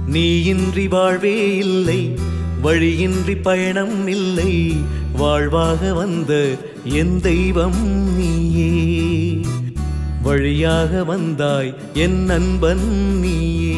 நீயின்றி வாழ்வே இல்லை, வழியின்றி பயணம் இல்லை. வாழ்வாக வந்த என் தெய்வம் நீயே, வழியாக வந்தாய் என் நண்பன் நீயே.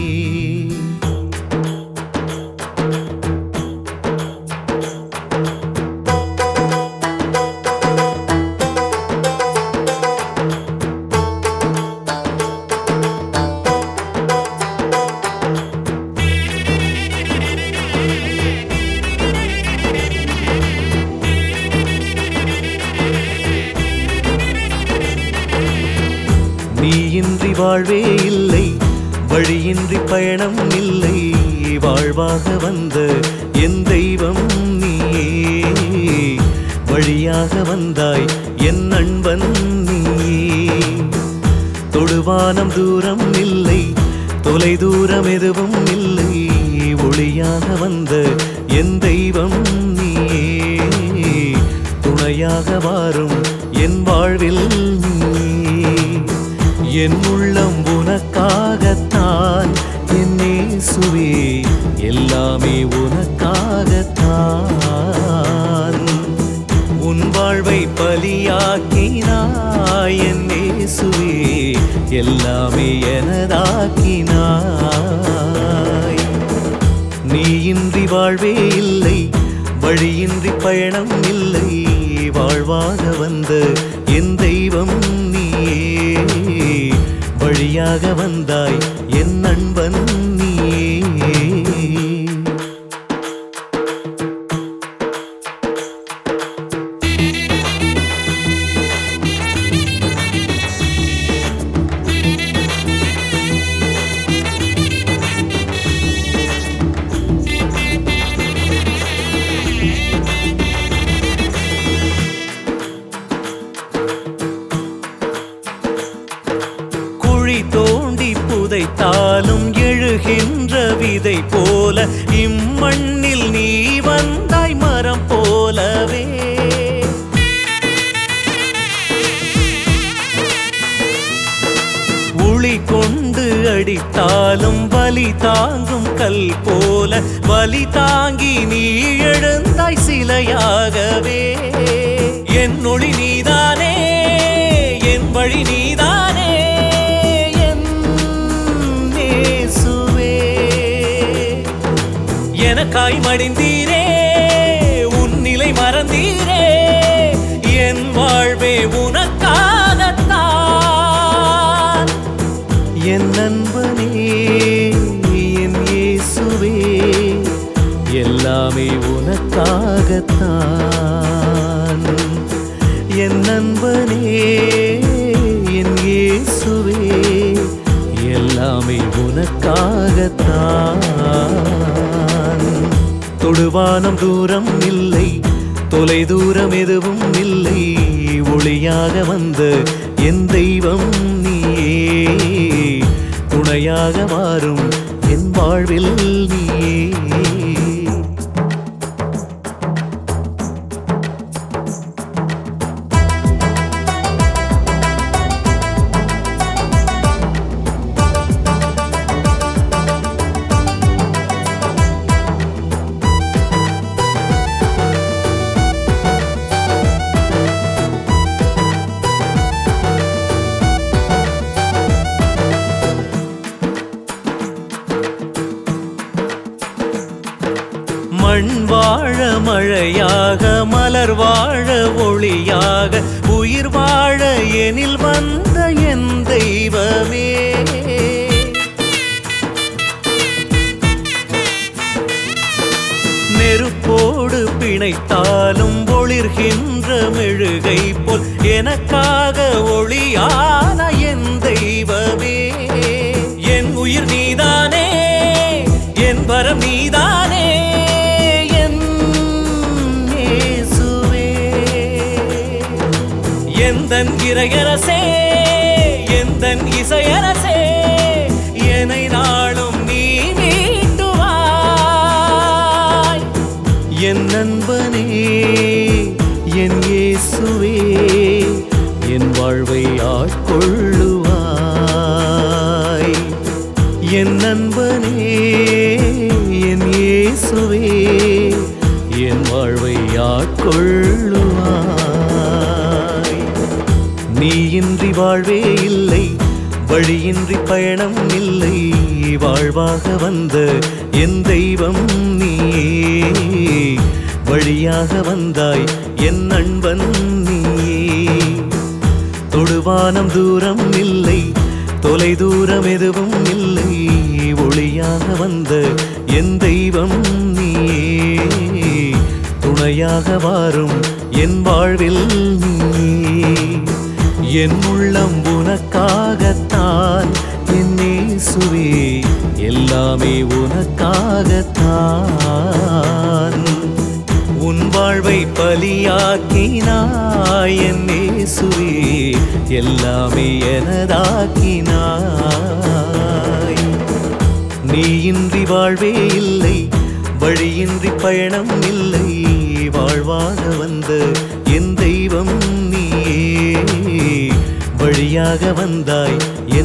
நீயின்றி வாழ்வே இல்லை, வழியின்றி பயணம் இல்லை. வாழ்வாக வந்த என் தெய்வம் நீயே, வழியாக வந்தாய் என் நண்பன் நீயே. தொடுவானம் தூரம் இல்லை, தொலை தூரம் எதுவும் இல்லை. ஒளியாக வந்த என் தெய்வம் நீயே, துணையாக வாரும் என் வாழ்வில் நீயே. என் உள்ளம் உனக்காகத்தான் என் இயேசுவே, எல்லாமே உனக்காகத்தான். உன் வாழ்வை பலியாக்கினாய் என் இயேசுவே, எல்லாமே எனதாக்கினாய். நீயின்றி வாழ்வே இல்லை, வழியின்றி பயணம் இல்லை. வாழ்வாக வந்த என் தெய்வம் நீயே, வழியாக வந்தாய் என் நண்பன் நீயே. தோண்டி புதைத்தாலும் எழுகின்ற விதை போல, இம்மண்ணில் நீ வந்தாய் மரம் போலவே. உளி கொண்டு அடித்தாலும் வலி தாங்கும் கல் போல, வலி தாங்கி நீ எழுந்தாய் சிலையாகவே. என் ஒளி நீதானே, என் வழி நீதானே, எனக்காய் மடிந்தீரே, உன் நிலை மறந்தீரே. என் வாழ்வே உனக்காகத்தான். என் நண்பனே என் இயேசுவே, எல்லாமே உனக்காகத்தான். என் நண்பனே என் இயேசுவே, எல்லாமே உனக்காகத்தான். தொடுவானம் தூரம் இல்லை, தொலை தூரம் எதுவும் இல்லை. ஒளியாக வந்த என் தெய்வம் நீயே, துணையாக மாறும் என் வாழ்வில் நீயே. மண் வாழ மழையாக, மலர் வாழ ஒளியாக, உயிர் வாழ எனில் வந்த என் தெய்வமே. நெருப்போடு பிணைத்தாலும் ஒளிர்கின்ற மெழுகை போல், எனக்காக ஒளியான என் தெய்வமே. என் உயிர் நீதானே, என் வரம் நீதானே, எந்தன் இறையரசே, எந்தன் இசையரசே. என்னை நாளும் நீ மீட்டுவாய். என் நண்பனே என் இயேசுவே, என் வாழ்வை ஆட்கொள்ளுவாய். என் நண்பனே இயேசுவே என் வாழ்வை ஆட்கொள்ளுவாய். நீயின்றி வாழ்வே இல்லை, வழியின்றி பயணம் இல்லை, வாழ்வாக வந்த என் தெய்வம் நீயே, வழியாக வந்தாய் என் நண்பன் நீயே. தொடுவானம் தூரம் இல்லை, தொலை தூரம் எதுவும் இல்லை, ஒளியாக வந்த என் தெய்வம் நீயே, துணையாக வாரும் என் வாழ்வில் நீயே. என் உள்ளம் உனக்காகத்தான் என் இயேசுவே, எல்லாமே உனக்காகத்தான். உன் வாழ்வை பலியாக்கினாய் என் இயேசுவே, எல்லாமே எனதாக்கினாய். நீயின்றி வாழ்வே இல்லை, வழியின்றி பயணம் இல்லை, வாழ்வாக வந்த என் தெய்வம் நீயே, வழியாக வந்தாய்